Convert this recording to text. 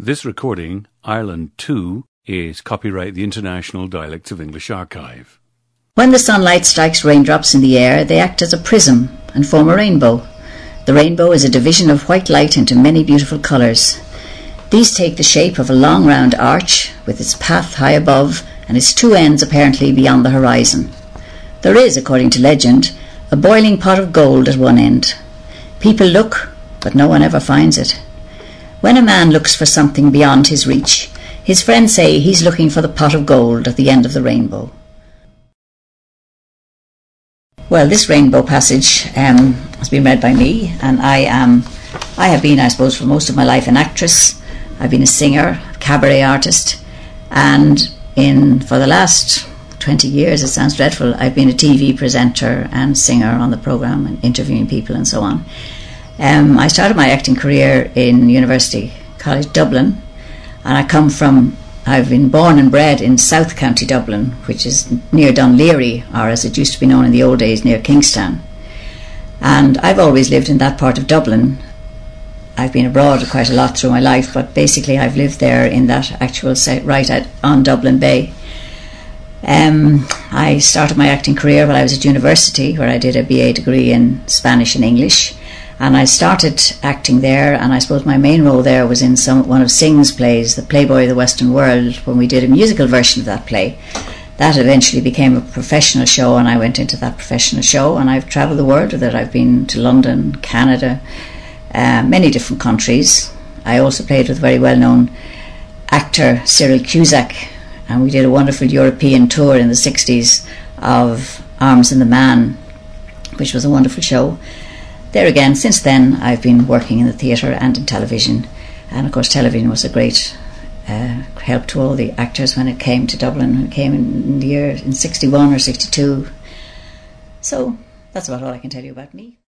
This recording, Ireland 2, is copyright the International Dialects of English Archive. When the sunlight strikes raindrops in the air, they act as a prism and form a rainbow. The rainbow is a division of white light into many beautiful colours. These take the shape of a long round arch, with its path high above and its two ends apparently beyond the horizon. There is, according to legend, a boiling pot of gold at one end. People look, but no one ever finds it. When a man looks for something beyond his reach, his friends say he's looking for the pot of gold at the end of the rainbow. Well, this rainbow passage has been read by me, and I have been, I suppose, for most of my life an actress. I've been a singer, a cabaret artist, and for the last 20 years, it sounds dreadful, I've been a TV presenter and singer on the programme and interviewing people and so on. I started my acting career in University College Dublin, and I've been born and bred in South County Dublin, which is near Dunleary, or as it used to be known in the old days, near Kingstown. And I've always lived in that part of Dublin. I've been abroad quite a lot through my life, but basically I've lived there in that actual set right on Dublin Bay. I started my acting career while I was at university, where I did a BA degree in Spanish and English. And I started acting there, and I suppose my main role there was in one of Synge's plays, The Playboy of the Western World, when we did a musical version of that play. That eventually became a professional show, and I went into that professional show, and I've travelled the world with it. I've been to London, Canada, many different countries. I also played with very well-known actor Cyril Cusack, and we did a wonderful European tour in the 60s of Arms and the Man, which was a wonderful show. There again, since then, I've been working in the theatre and in television. And of course, television was a great help to all the actors when it came to Dublin. It came in the year in 61 or 62. So that's about all I can tell you about me.